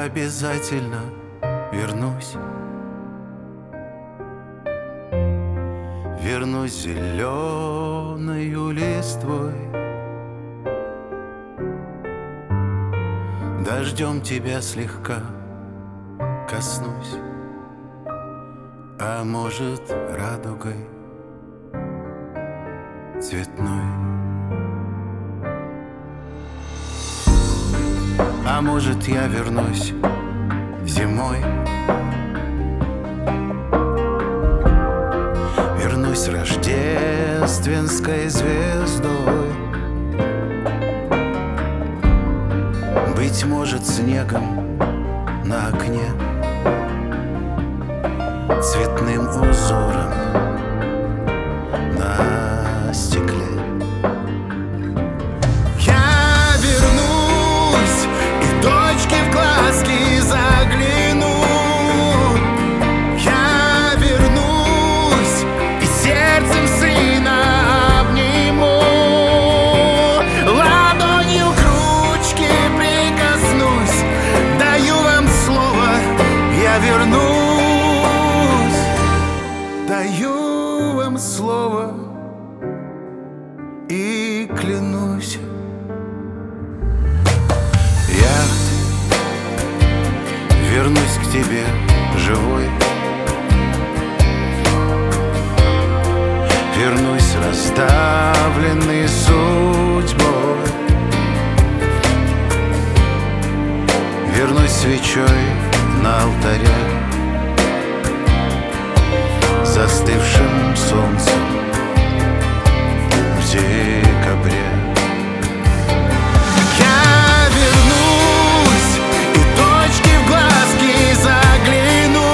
обязательно вернусь. Вернусь зеленою листвой, дождем тебя слегка коснусь, а может, радугой цветной. А может, я вернусь зимой, вернусь рождественской звездой, быть может, снегом на окне, цветным узором на стекле. Я вернусь и дочке в глазки загляну. Я вернусь и сердцем сына обниму. Ладонью к ручке прикоснусь. Даю вам слово, я вернусь. Даю вам слово и клянусь. Я вернусь к тебе живой, вернусь расставленный судьбой, вернусь свечой на алтаре, застывшим солнцем в декабре. Я вернусь и дочке в глазки загляну.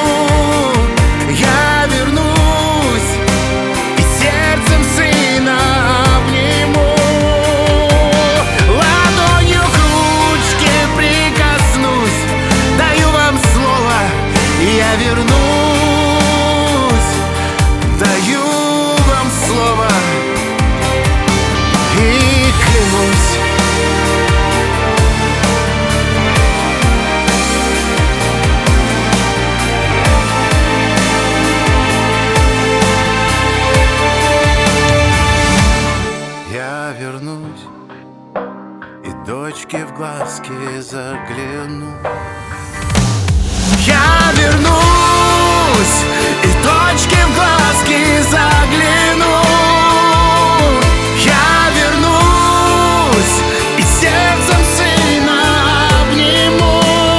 Я вернусь и сердцем сына обниму. Ладонью к ручке прикоснусь. Даю вам слово, я вернусь. Даю вам слово и клянусь. Я вернусь и дочке в глазки загляну. Я вернусь и дочке в глазки загляну. Я вернусь и сердцем сына обниму.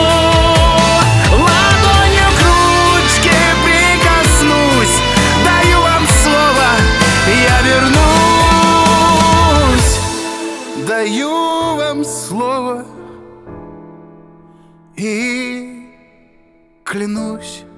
Ладонью к ручке прикоснусь. Даю вам слово, я вернусь. Даю вам слово и клянусь.